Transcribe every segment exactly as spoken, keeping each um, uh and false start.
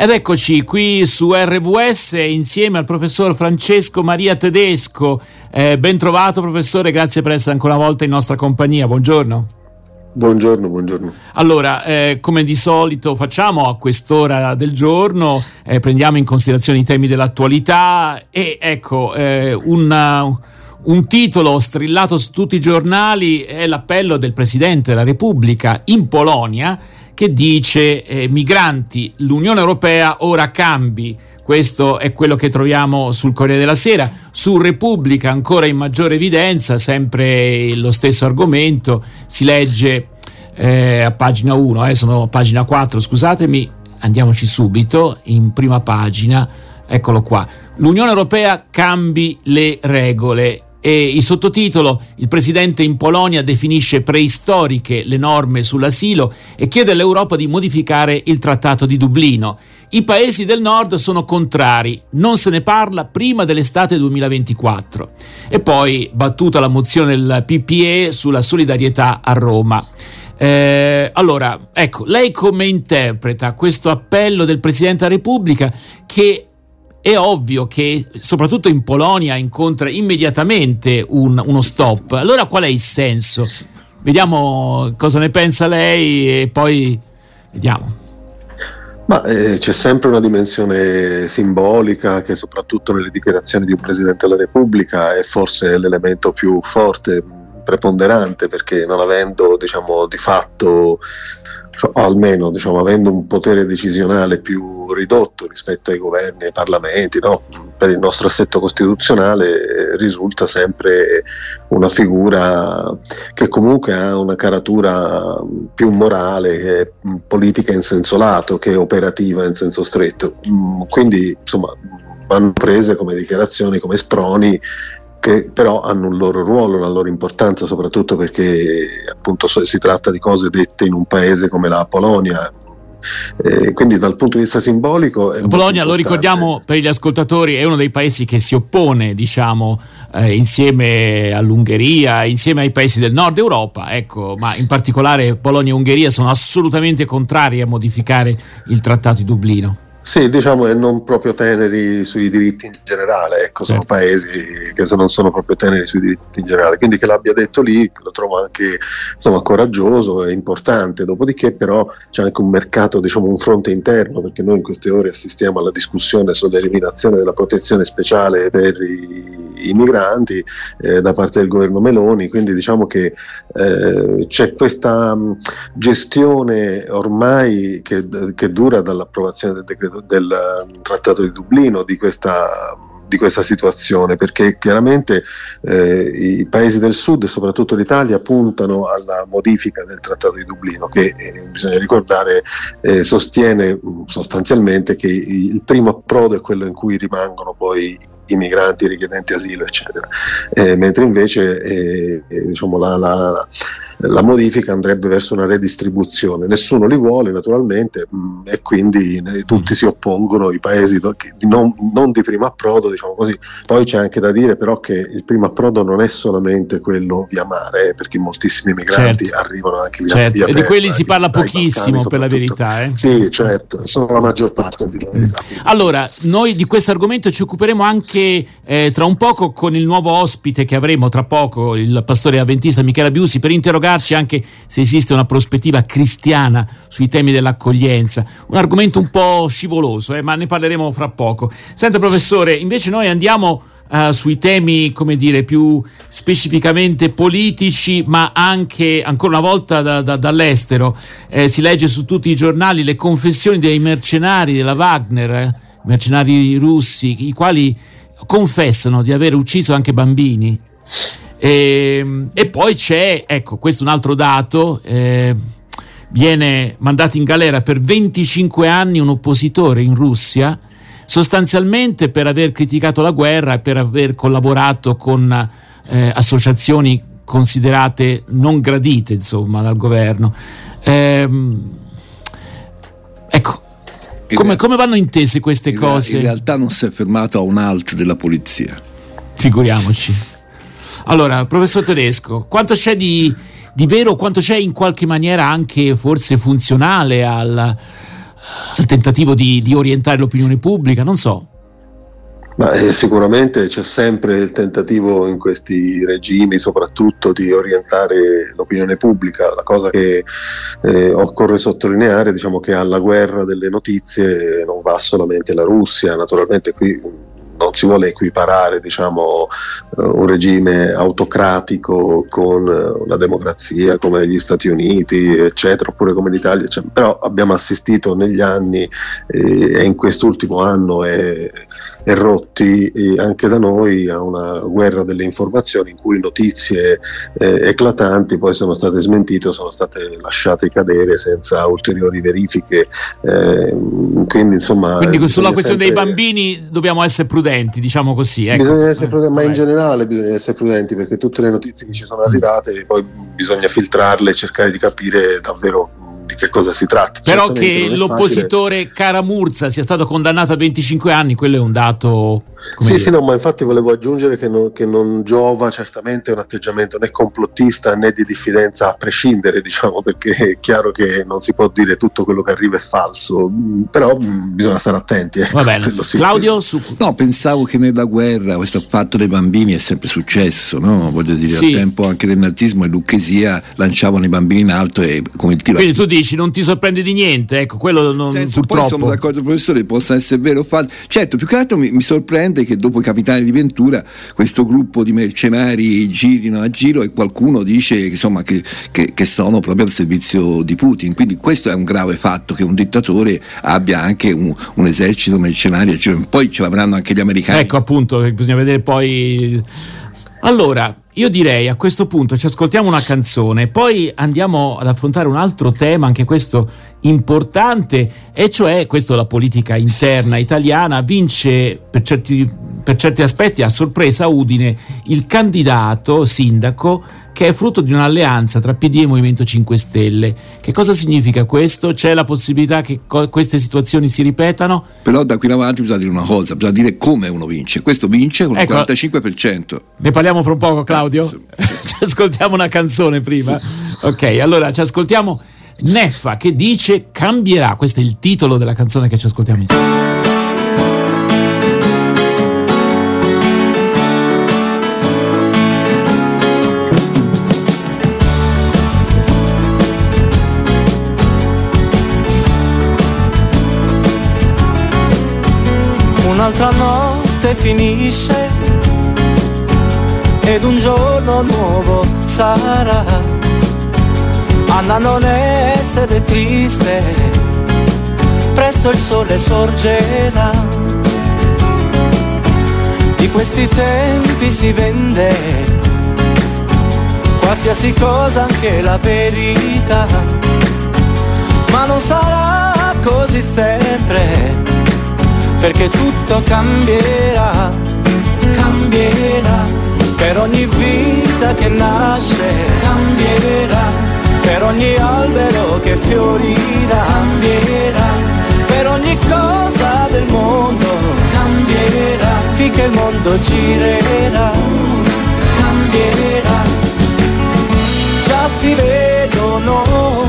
Ed eccoci qui su R V S insieme al professor Francesco Maria Tedesco. Eh, ben trovato professore, grazie per essere ancora una volta in nostra compagnia. Buongiorno. Buongiorno, buongiorno. Allora, eh, come di solito facciamo a quest'ora del giorno, eh, prendiamo in considerazione i temi dell'attualità e ecco, eh, un, un titolo strillato su tutti i giornali è l'appello del Presidente della Repubblica in Polonia, che dice eh, migranti, l'Unione Europea ora cambi. Questo è quello che troviamo sul Corriere della Sera. Su Repubblica ancora in maggiore evidenza, sempre lo stesso argomento, si legge eh, a pagina uno, eh, sono a pagina quattro, scusatemi, andiamoci subito, in prima pagina, eccolo qua. L'Unione Europea cambi le regole. E il sottotitolo: il presidente in Polonia definisce preistoriche le norme sull'asilo e chiede all'Europa di modificare il trattato di Dublino. I paesi del nord sono contrari, non se ne parla prima dell'estate duemilaventiquattro. E poi battuta la mozione del P P E sulla solidarietà a Roma. Eh, allora, ecco, lei come interpreta questo appello del Presidente della Repubblica, che è ovvio che soprattutto in Polonia incontra immediatamente un, uno stop? Allora qual è il senso? Vediamo cosa ne pensa lei e poi vediamo. Ma eh, c'è sempre una dimensione simbolica che soprattutto nelle dichiarazioni di un Presidente della Repubblica è forse l'elemento più forte, preponderante, perché non avendo, diciamo, di fatto, cioè, o almeno diciamo, avendo un potere decisionale più ridotto rispetto ai governi e ai parlamenti, no? Per il nostro assetto costituzionale eh, risulta sempre una figura che comunque ha una caratura più morale, che è politica in senso lato, che è operativa in senso stretto. Mm, quindi insomma vanno prese come dichiarazioni, come sproni, che però hanno un loro ruolo, una loro importanza, soprattutto perché appunto si tratta di cose dette in un paese come la Polonia. Eh, quindi dal punto di vista simbolico la Polonia, lo ricordiamo per gli ascoltatori, è uno dei paesi che si oppone, diciamo, eh, insieme all'Ungheria, insieme ai paesi del nord Europa, ecco, ma in particolare Polonia e Ungheria sono assolutamente contrari a modificare il Trattato di Dublino. Sì, diciamo, e non proprio teneri sui diritti in generale, ecco, certo. Sono paesi che non sono proprio teneri sui diritti in generale, quindi che l'abbia detto lì lo trovo anche, insomma, coraggioso e importante. Dopodiché però c'è anche un mercato, diciamo, un fronte interno, perché noi in queste ore assistiamo alla discussione sull'eliminazione della protezione speciale per i, i migranti eh, da parte del governo Meloni, quindi diciamo che eh, c'è questa mh, gestione ormai che, che dura dall'approvazione del decreto del Trattato di Dublino di questa, di questa situazione, perché chiaramente eh, i paesi del sud e soprattutto l'Italia puntano alla modifica del Trattato di Dublino, che eh, bisogna ricordare eh, sostiene sostanzialmente che il primo approdo è quello in cui rimangono poi i migranti, i richiedenti asilo, eccetera, eh, mentre invece eh, diciamo la, la la modifica andrebbe verso una redistribuzione. Nessuno li vuole naturalmente mh, e quindi eh, tutti si oppongono, i paesi do, che, non, non di primo approdo, diciamo così. Poi c'è anche da dire però che il primo approdo non è solamente quello via mare, eh, perché moltissimi migranti certo. arrivano anche via, certo. via terra. E di quelli si parla dai, pochissimo Balcani, per la verità. Eh? Sì, certo, sono la maggior parte di la verità. Allora, noi di questo argomento ci occuperemo anche eh, tra un poco con il nuovo ospite che avremo tra poco, il pastore avventista Michele Biusi, per interrogarci anche se esiste una prospettiva cristiana sui temi dell'accoglienza, un argomento un po' scivoloso, eh, ma ne parleremo fra poco. Senta professore, invece noi andiamo uh, sui temi, come dire, più specificamente politici, ma anche ancora una volta da, da, dall'estero. Eh, si legge su tutti i giornali le confessioni dei mercenari della Wagner, eh, mercenari russi, i quali confessano di aver ucciso anche bambini. E, e poi c'è, ecco, questo è un altro dato, eh, viene mandato in galera per venticinque anni un oppositore in Russia, sostanzialmente per aver criticato la guerra e per aver collaborato con eh, associazioni considerate non gradite, insomma, dal governo. Eh, ecco, come, come vanno intese queste in cose? In realtà non si è fermato a un alt della polizia. Figuriamoci. Allora, professor Tedesco, quanto c'è di, di vero, quanto c'è in qualche maniera anche forse funzionale al, al tentativo di, di orientare l'opinione pubblica, non so. Ma eh, sicuramente c'è sempre il tentativo in questi regimi soprattutto di orientare l'opinione pubblica. La cosa che eh, occorre sottolineare, diciamo, che alla guerra delle notizie non va solamente la Russia, naturalmente qui non si vuole equiparare, diciamo, un regime autocratico con una democrazia come gli Stati Uniti, eccetera, oppure come l'Italia, eccetera. Però abbiamo assistito negli anni eh, e in quest'ultimo anno e, e rotti eh, anche da noi a una guerra delle informazioni in cui notizie eh, eclatanti poi sono state smentite o sono state lasciate cadere senza ulteriori verifiche. Eh, quindi insomma, quindi sulla questione sempre... dei bambini dobbiamo essere prudenti, diciamo così. Ecco. Bisogna essere prudenti, ma in generale bisogna essere prudenti, perché tutte le notizie che ci sono arrivate poi bisogna filtrarle e cercare di capire davvero di che cosa si tratta. Però che l'oppositore facile. Caramurza sia stato condannato a venticinque anni, quello è un dato. Come sì, dire. sì, no, ma infatti volevo aggiungere che, no, che non giova certamente un atteggiamento né complottista né di diffidenza a prescindere, diciamo, perché è chiaro che non si può dire tutto quello che arriva è falso, però mh, bisogna stare attenti. Eh. Va bene. Sì. Claudio? Su... No, pensavo che nella guerra questo fatto dei bambini è sempre successo, no? Voglio dire, sì. Al tempo anche del nazismo e Lucchesia lanciavano i bambini in alto e come il tiro. Quindi tu dici non ti sorprende di niente, ecco, quello non Senso, purtroppo. Poi sono d'accordo, professore, possa essere vero o falso. Certo, più che altro mi, mi sorprende che dopo i Capitani di Ventura questo gruppo di mercenari girino a giro e qualcuno dice insomma che, che, che sono proprio al servizio di Putin, quindi questo è un grave fatto, che un dittatore abbia anche un, un esercito mercenario a giro. Poi ce l'avranno anche gli americani. Ecco, appunto, bisogna vedere poi. Allora, io direi a questo punto ci ascoltiamo una canzone, poi andiamo ad affrontare un altro tema, anche questo importante, e cioè questo la politica interna italiana. Vince per certi, per certi aspetti a sorpresa a Udine il candidato sindaco che è frutto di un'alleanza tra P D e Movimento cinque Stelle. Che cosa significa questo? C'è la possibilità che co- queste situazioni si ripetano? Però da qui in avanti bisogna dire una cosa, bisogna dire come uno vince. Questo vince con il ecco, quarantacinque per cento. Ne parliamo fra un poco, Claudio? Ci ascoltiamo una canzone prima? Ok, allora ci ascoltiamo Neffa che dice cambierà. Questo è il titolo della canzone che ci ascoltiamo insieme. Un'altra notte finisce ed un giorno nuovo sarà. Anna non essere triste, presto il sole sorgerà. Di questi tempi si vende qualsiasi cosa, anche la verità, ma non sarà così sempre, perché tutto cambierà, cambierà, per ogni vita che nasce cambierà, per ogni albero che fiorirà cambierà, per ogni cosa del mondo cambierà, finché il mondo girerà, cambierà. Già si vedono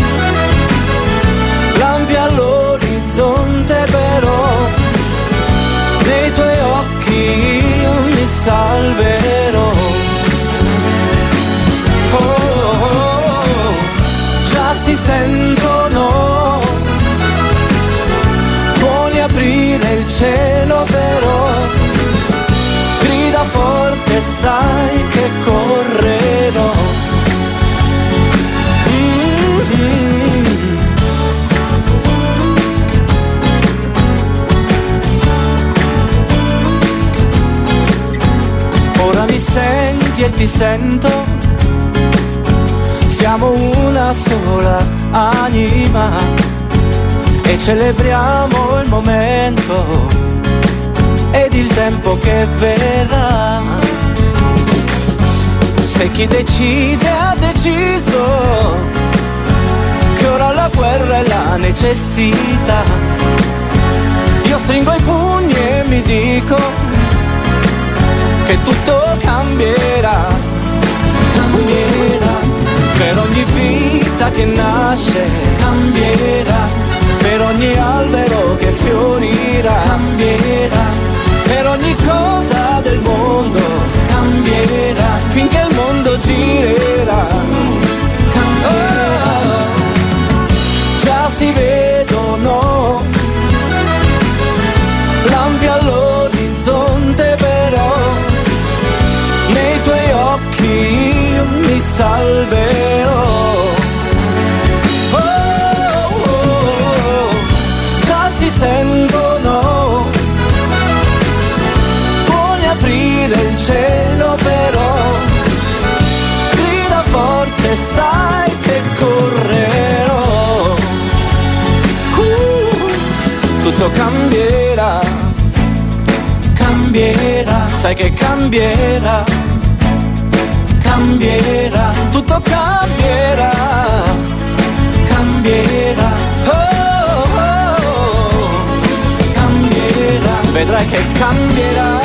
lampi all'orizzonte, però nei tuoi occhi io mi salverò. Oh, oh, oh, già si sentono tuoni aprire il cielo, però grida forte, sai che correrò. Mm-hmm. Ora mi senti e ti sento, siamo una sola anima e celebriamo il momento ed il tempo che verrà. Se chi decide ha deciso che ora la guerra è la necessità, io stringo i pugni e mi dico che tutto cambierà, cambierà, per ogni vita che nasce cambierà, per ogni cambierà, cambierà, per ogni cosa del mondo cambierà, finché il mondo girerà, cambierà. Oh, già si vedono lampi all'orizzonte, però nei tuoi occhi io mi salverò. Oh, oh, oh, già si sentono tuoni aprire il cielo, però grida forte, sai che correrò. Uh, tutto cambierà, cambierà, sai che cambierà, cambierà, tutto cambierà, cambierà, oh, oh, oh, cambierà, vedrai che cambierà,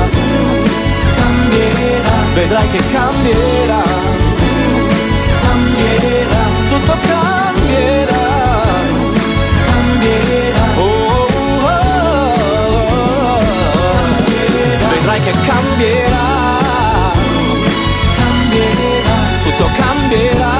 cambierà, vedrai che cambierà, cambierà, tutto cambierà, cambierà, oh, oh, oh, cambierà, vedrai che cambierà, cambierà, tutto cambierà.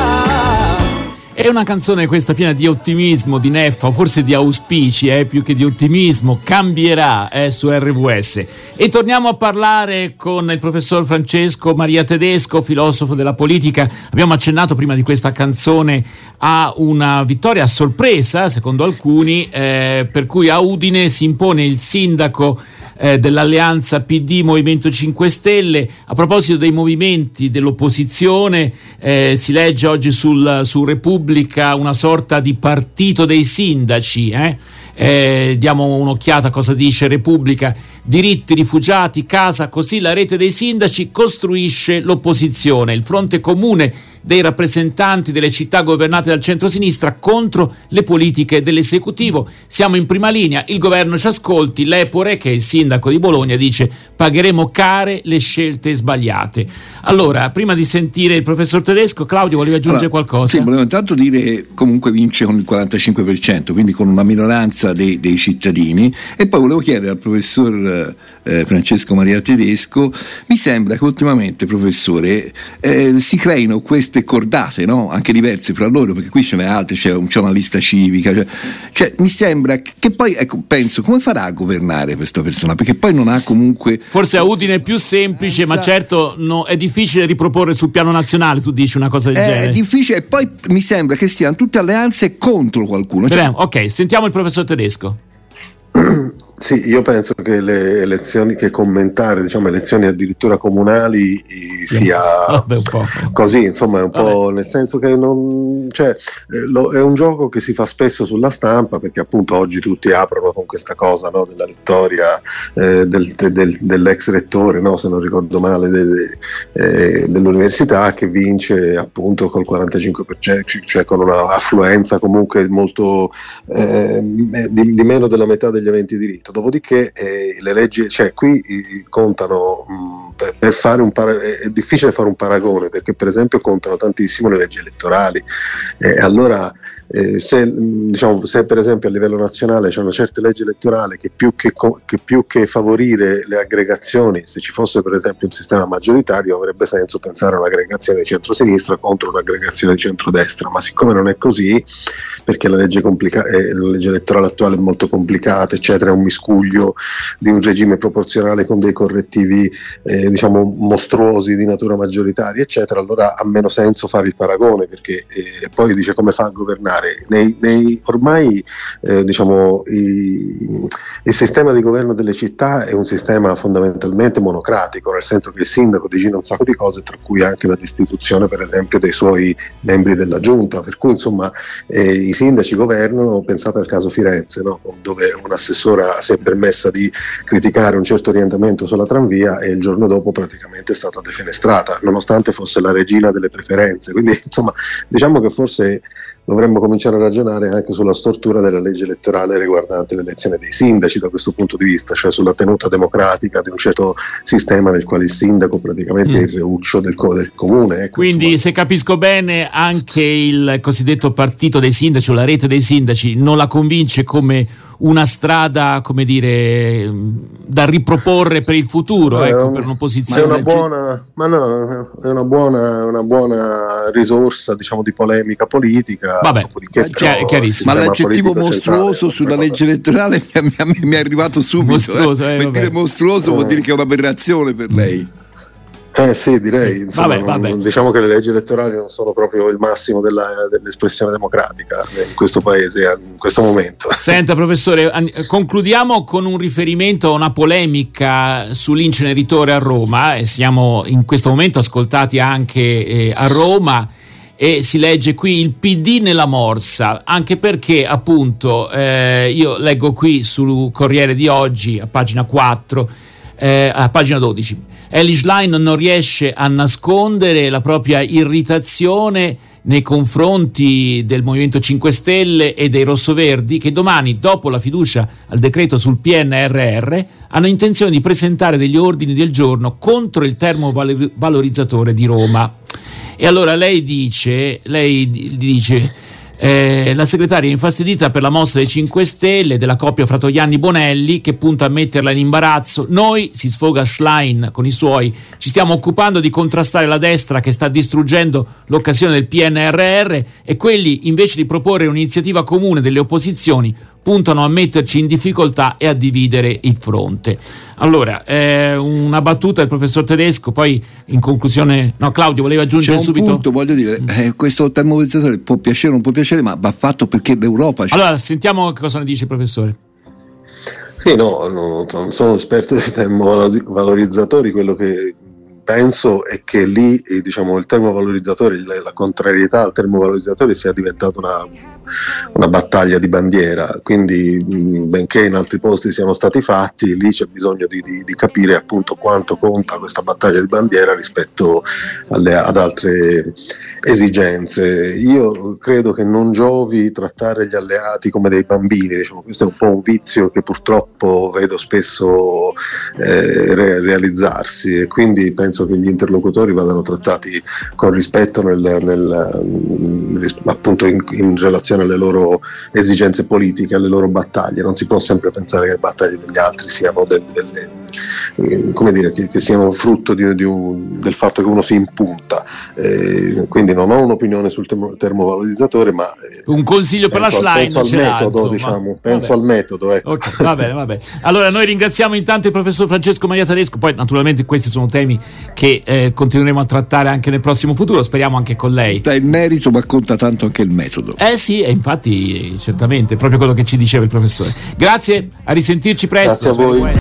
È una canzone questa piena di ottimismo, di neffa, forse di auspici, eh, più che di ottimismo. Cambierà eh, su R V S. E torniamo a parlare con il professor Francesco Maria Tedesco, filosofo della politica. Abbiamo accennato prima di questa canzone a una vittoria a sorpresa, secondo alcuni, eh, per cui a Udine si impone il sindaco eh, dell'alleanza P D Movimento cinque Stelle. A proposito dei movimenti dell'opposizione, eh, si legge oggi sul, su Repubblica una sorta di partito dei sindaci, eh? Eh, diamo un'occhiata a cosa dice Repubblica. Diritti, rifugiati, casa, così la rete dei sindaci costruisce l'opposizione, il fronte comune dei rappresentanti delle città governate dal centrosinistra contro le politiche dell'esecutivo. Siamo in prima linea, il governo ci ascolti. Lepore, che è il sindaco di Bologna, dice: pagheremo care le scelte sbagliate. Allora, prima di sentire il professor Tedesco, Claudio voleva aggiungere allora, qualcosa? Sì, volevo intanto dire, comunque vince con il quarantacinque per cento, quindi con una minoranza dei, dei cittadini. E poi volevo chiedere al professor eh, Francesco Maria Tedesco, mi sembra che ultimamente, professore, eh, si creino queste cordate, no? Anche diverse fra loro, perché qui ce n'è altre, c'è, c'è una lista civica, cioè, cioè mi sembra che poi, ecco, penso, come farà a governare questa persona, perché poi non ha comunque... Forse a Udine è più semplice, eh, ma certo no, è difficile riproporre sul piano nazionale, tu dici una cosa del è genere. È difficile, e poi mi sembra che siano tutte alleanze contro qualcuno. Cioè... Ok, sentiamo il professor Tedesco. Sì, io penso che le elezioni, che commentare, diciamo, elezioni addirittura comunali sì. sia Vabbè, un po'. così, insomma, è un Vabbè. po' nel senso che non, cioè, eh, lo, è un gioco che si fa spesso sulla stampa, perché appunto oggi tutti aprono con questa cosa, no, della vittoria eh, del, del, dell'ex rettore, no, se non ricordo male, de, de, eh, dell'università, che vince appunto col quarantacinque per cento, cioè con una affluenza comunque molto eh, di, di meno della metà degli aventi diritto. Dopodiché eh, le leggi, cioè qui eh, contano mh, per, per fare un para- è difficile fare un paragone, perché per esempio contano tantissimo le leggi elettorali, eh, allora eh, se, diciamo, se per esempio a livello nazionale c'è una certa legge elettorale che più che, che più che favorire le aggregazioni, se ci fosse per esempio un sistema maggioritario avrebbe senso pensare a un'aggregazione di centrosinistra contro un'aggregazione di centrodestra, ma siccome non è così, perché la legge, complica- eh, la legge elettorale attuale è molto complicata, eccetera, è un miscuglio di un regime proporzionale con dei correttivi eh, diciamo mostruosi di natura maggioritaria, eccetera, allora ha meno senso fare il paragone, perché eh, poi dice come fa a governare. Nei, nei, ormai eh, diciamo i, il sistema di governo delle città è un sistema fondamentalmente monocratico, nel senso che il sindaco decide un sacco di cose, tra cui anche la destituzione per esempio dei suoi membri della giunta, per cui insomma eh, i sindaci governano. Pensate al caso Firenze, no? Dove un'assessora si è permessa di criticare un certo orientamento sulla tranvia e il giorno dopo praticamente è stata defenestrata, nonostante fosse la regina delle preferenze. Quindi insomma diciamo che forse dovremmo cominciare a ragionare anche sulla stortura della legge elettorale riguardante l'elezione dei sindaci da questo punto di vista, cioè sulla tenuta democratica di un certo sistema nel quale il sindaco praticamente mm. è il reuccio del, co- del comune. Ecco, Quindi insomma. Se capisco bene, anche il cosiddetto partito dei sindaci o la rete dei sindaci non la convince come una strada, come dire, da riproporre per il futuro, eh, ecco, per un'opposizione. È una buona, ma no, è una buona, una buona risorsa, diciamo, di polemica politica. Vabbè, chiar- chiarissimo. Ma l'aggettivo mostruoso sulla legge elettorale mi, mi, mi è arrivato subito. Mostruoso, eh, per dire mostruoso eh. vuol dire che è un'aberrazione per lei. Eh sì, direi. Insomma, vabbè, vabbè. Non, diciamo che le leggi elettorali non sono proprio il massimo della, dell'espressione democratica in questo paese, in questo momento. Senta, professore, concludiamo con un riferimento a una polemica sull'inceneritore a Roma. Siamo in questo momento ascoltati anche eh, a Roma. E si legge qui il P D nella morsa, anche perché appunto eh, io leggo qui sul Corriere di oggi a pagina quattro, eh, a pagina dodici, Elly Schlein non riesce a nascondere la propria irritazione nei confronti del Movimento cinque Stelle e dei rossoverdi, che domani, dopo la fiducia al decreto sul P N R R, hanno intenzione di presentare degli ordini del giorno contro il termovalorizzatore di Roma. E allora lei dice, lei dice eh, la segretaria è infastidita per la mossa dei cinque Stelle, della coppia Fratoianni-Bonelli, che punta a metterla in imbarazzo. Noi, si sfoga Schlein con i suoi, ci stiamo occupando di contrastare la destra che sta distruggendo l'occasione del P N R R, e quelli, invece di proporre un'iniziativa comune delle opposizioni, puntano a metterci in difficoltà e a dividere il fronte. Allora, eh, una battuta del professor Tedesco, poi in conclusione, no, Claudio voleva aggiungere C'è un subito. Punto, voglio dire, eh, questo termovalorizzatore può piacere o non può piacere, ma va fatto perché l'Europa. Allora, sentiamo cosa ne dice il professore. Sì, no, no, non sono esperto dei termovalorizzatori, quello che penso è che lì, diciamo, il termovalorizzatore, la contrarietà al termovalorizzatore sia diventata una, una battaglia di bandiera, quindi mh, benché in altri posti siano stati fatti, lì c'è bisogno di, di, di capire appunto quanto conta questa battaglia di bandiera rispetto alle, ad altre esigenze. Io credo che non giovi trattare gli alleati come dei bambini, diciamo, questo è un po' un vizio che purtroppo vedo spesso eh, re- realizzarsi, e quindi penso che gli interlocutori vadano trattati con rispetto nel, nel, appunto in, in relazione alle loro esigenze politiche, alle loro battaglie. Non si può sempre pensare che le battaglie degli altri siano del, delle, come dire, che, che siano frutto di, di un, del fatto che uno si impunta. Eh, quindi non ho un'opinione sul termo, termovalorizzatore, ma eh, un consiglio per la Schlein penso al ce metodo, l'ha, diciamo, penso al metodo, ecco. Okay, va bene, va bene. Allora noi ringraziamo intanto il professor Francesco Maria Tedesco, poi naturalmente questi sono temi che eh, continueremo a trattare anche nel prossimo futuro, speriamo anche con lei. Il merito, ma conta tanto anche il metodo. Eh sì, e infatti certamente proprio quello che ci diceva il professore. Grazie, a risentirci presto. Grazie a voi.